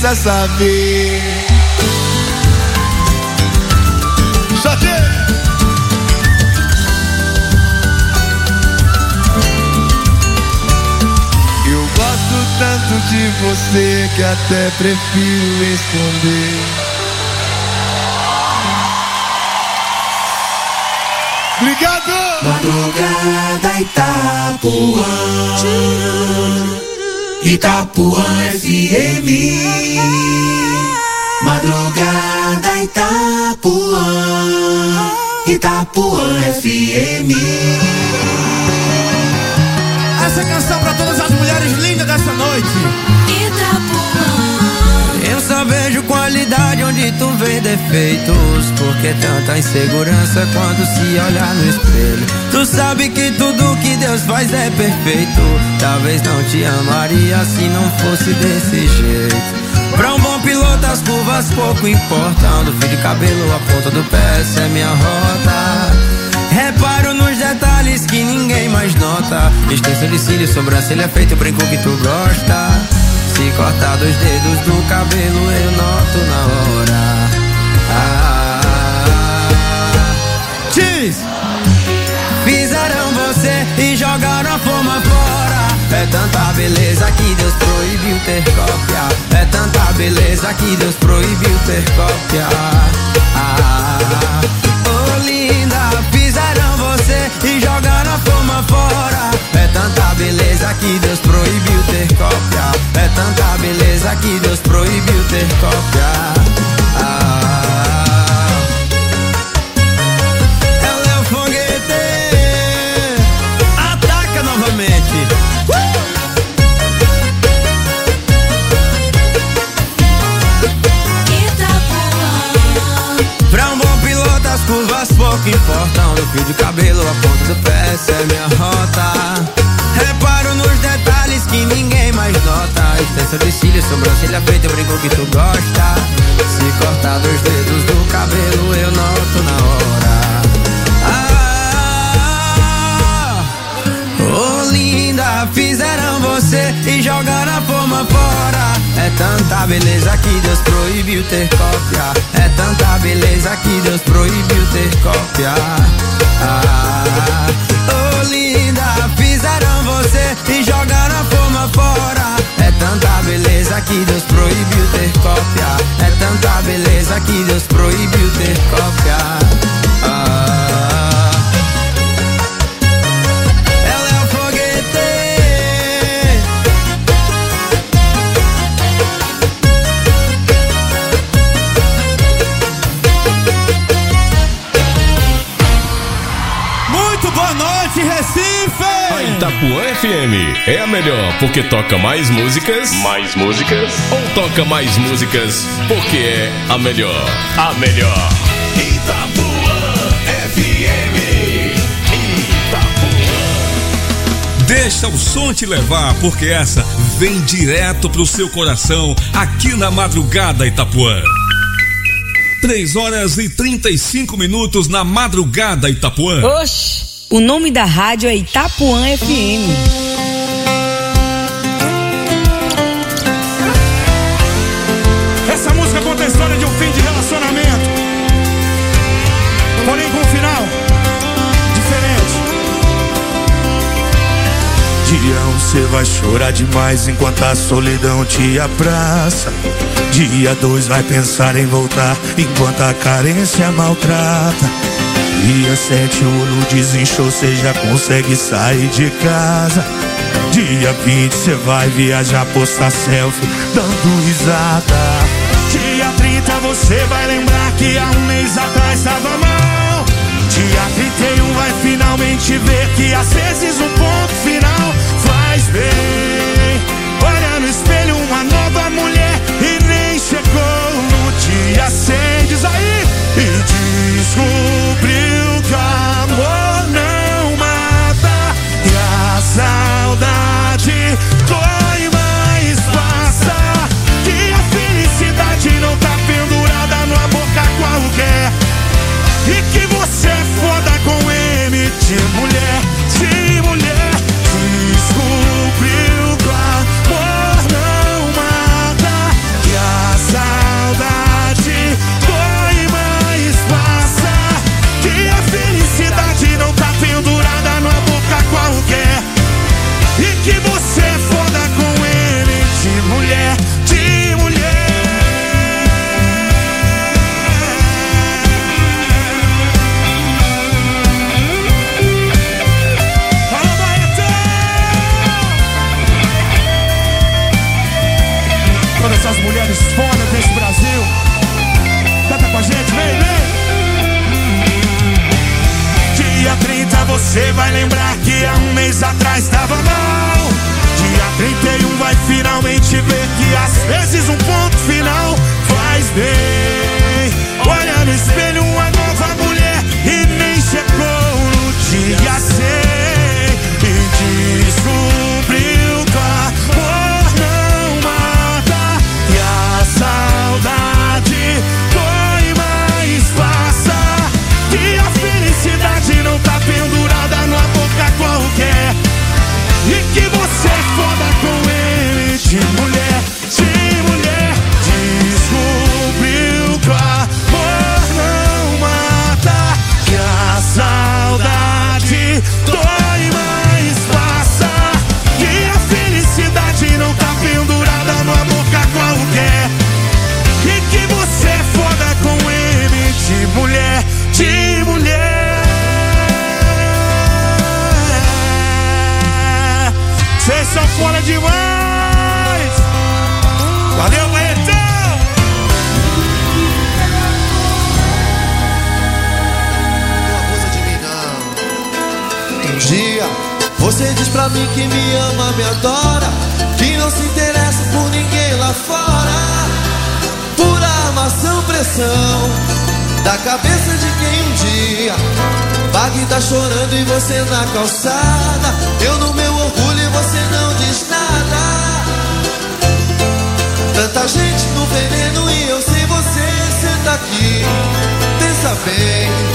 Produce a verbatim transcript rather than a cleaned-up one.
precisa saber. Eu gosto tanto de você que até prefiro esconder. Obrigado! Madrugada Itapuã, Itapuã F M. Madrugada Itapuã, Itapuã F M. Essa canção pra todas as mulheres lindas dessa noite. Itapuã. Eu só vejo qualidade onde tu vê defeitos. Porque tanta insegurança quando se olhar no espelho. Tu sabe que tudo que Deus faz é perfeito. Talvez não te amaria se não fosse desse jeito. Pra um bom piloto as curvas pouco importam. Do fio de cabelo à ponta do pé, essa é minha rota. Reparo nos detalhes que ninguém mais nota. Extensão de cílios, sobrancelha feito, brinco que tu gosta. Se cortar dos dedos do cabelo eu noto na hora. Ah, Diz! Fizeram você e jogaram a forma fora. É tanta beleza que Deus proibiu ter cópia. É tanta beleza que Deus proibiu ter cópia. Ah, oh linda, fizeram você e jogaram a forma fora. É tanta beleza que Deus proibiu ter cópia. É tanta beleza que Deus proibiu ter cópia. Ah, ela é o foguete. Ataca novamente. Uh! Pra um bom piloto as curvas pouco importam. Do fio de cabelo à ponta do pé, essa é minha rota. Reparo nos detalhes que ninguém mais nota. Extensão de cílios, sobrancelha feita, brinco que tu gosta. Se cortar dos dedos do cabelo eu noto na hora. Ah, oh linda, fizeram você e jogaram a forma fora. É tanta beleza que Deus proibiu ter cópia. É tanta beleza que Deus proibiu ter cópia. Ah, oh linda, fizeram você e jogaram a forma fora. É tanta beleza que Deus proibiu ter cópia. É tanta beleza que Deus proibiu ter cópia. Ah, ela é o foguete. Muito boa noite, Recife! A Itapuã F M é a melhor porque toca mais músicas. Mais músicas? Ou toca mais músicas porque é a melhor. A melhor. Itapuã F M. Itapuã. Deixa o som te levar, porque essa vem direto pro seu coração, aqui na Madrugada Itapuã. três horas e trinta e cinco minutos na Madrugada Itapuã. Oxi, o nome da rádio é Itapuã F M. Essa música conta a história de um fim de relacionamento, porém com um final diferente. Dia um cê vai chorar demais enquanto a solidão te abraça. Dia dois vai pensar em voltar enquanto a carência maltrata. Dia sete o olho desinchou, cê já consegue sair de casa. Dia vinte cê vai viajar, postar selfie dando risada. Dia trinta você vai lembrar que há um mês atrás tava mal. Dia trinta e um vai finalmente ver que às vezes um ponto final faz bem. Olha no espelho uma nova mulher e nem chegou no dia cem. Diz aí! E descobriu que o amor não mata e a saudade dói, mas passa. Que a felicidade não tá pendurada numa boca qualquer. E que você é foda com M de mulher, de mulher. Descobriu das mulheres fodas desse Brasil. Canta com a gente, vem, vem. Dia trinta você vai lembrar que há um mês atrás tava mal. Dia trinta e um vai finalmente ver que às vezes um ponto final faz bem. Olha no espelho uma nova mulher e nem chegou no dia cem. E descobriu que a amor não mata e a saudade dói mais passa. Que a felicidade não tá pendurada numa boca qualquer. E que você é foda com ele de mulher, de mulher. Descobriu que o amor não mata, que a saudade dói mais passa. Que a felicidade não tá pendurada numa boca qualquer. E que você é foda com ele de mulher, de mulher. Vocês são foda demais. Valeu, Barretão. Não abusa de mim, não. Um dia você diz pra mim que me ama, me adora, que não se interessa por ninguém lá fora. Pura amação, pressão da cabeça de quem um dia paga e tá chorando e você na calçada. Eu no meu orgulho e você não diz nada. Tanta gente no veneno e eu sem você. Senta aqui, pensa bem.